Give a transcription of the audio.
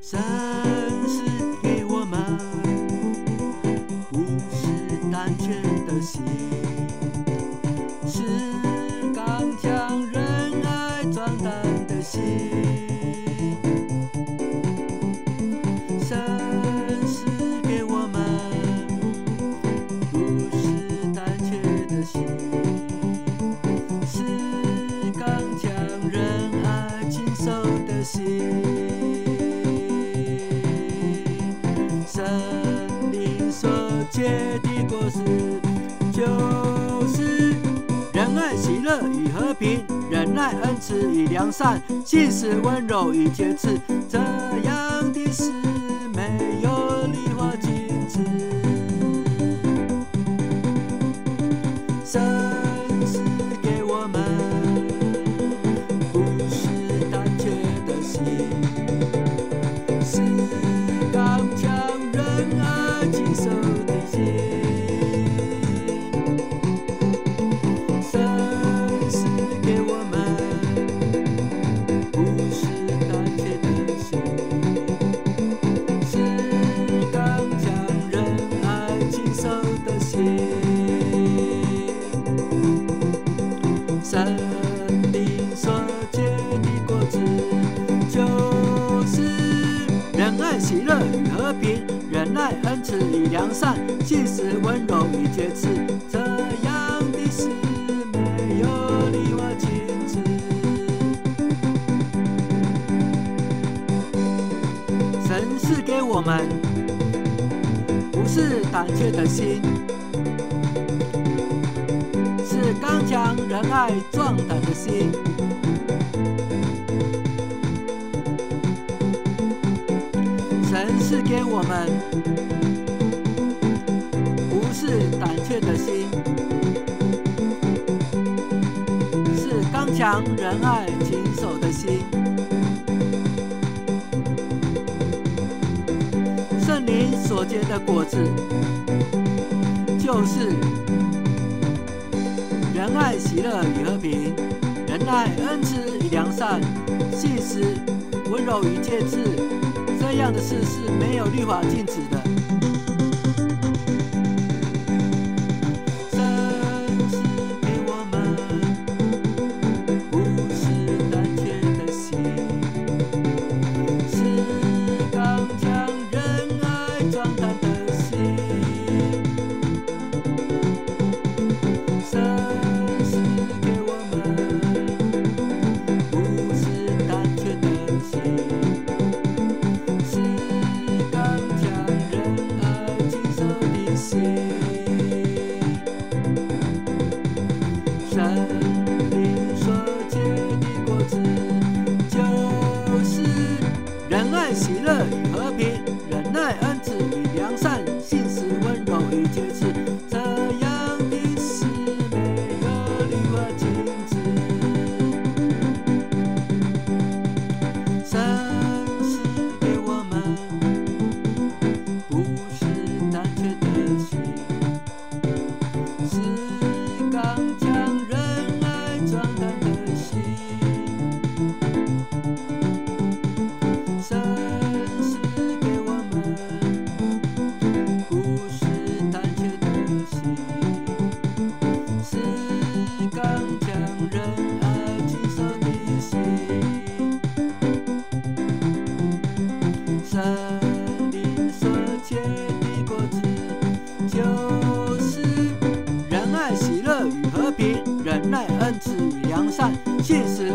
神是给我们不是胆怯的心，是刚强仁爱壮胆的心。神是给我们不是胆怯的心，是刚强仁爱亲手的心。圣灵所结的果实，就是仁爱、喜乐与和平，忍耐、恩慈与良善，信实、温柔与节制。这样的事没有理化禁止。神是给我们不是胆怯的心，是刚强仁爱亲手的心。神是给我们不是胆怯的心，是刚强仁爱亲手的心。神灵所结的果子，就是仁爱、喜乐与和平，忍耐、恩慈与良善，信实、温柔与节制。这样的事没有理化禁止。神是给我们不是胆怯的心，是刚强仁爱壮胆的心。神是给我们不是胆怯的心，是刚强仁爱谨守的心。圣灵所结的果子，就是仁爱、喜乐与和平，忍耐、恩慈与良善，信实、温柔与节制。这样的事是没有律法禁止的。神是给我们不是胆怯的心，是刚强仁爱壮胆的心。神是给我们不是胆怯的心，是刚强仁爱亲手的心。神灵所结的果子，就是仁爱、喜乐与和平，忍耐、恩慈与良善，信实、温柔与节制。这样的事没有律法禁止。神是给我们不是胆怯的心，是刚强仁爱壮胆的心。神是给我们不是胆怯的心，是刚强仁爱亲手的心。圣灵所结的果子，就是仁爱、喜乐与和平，忍耐、恩慈与良善，信实、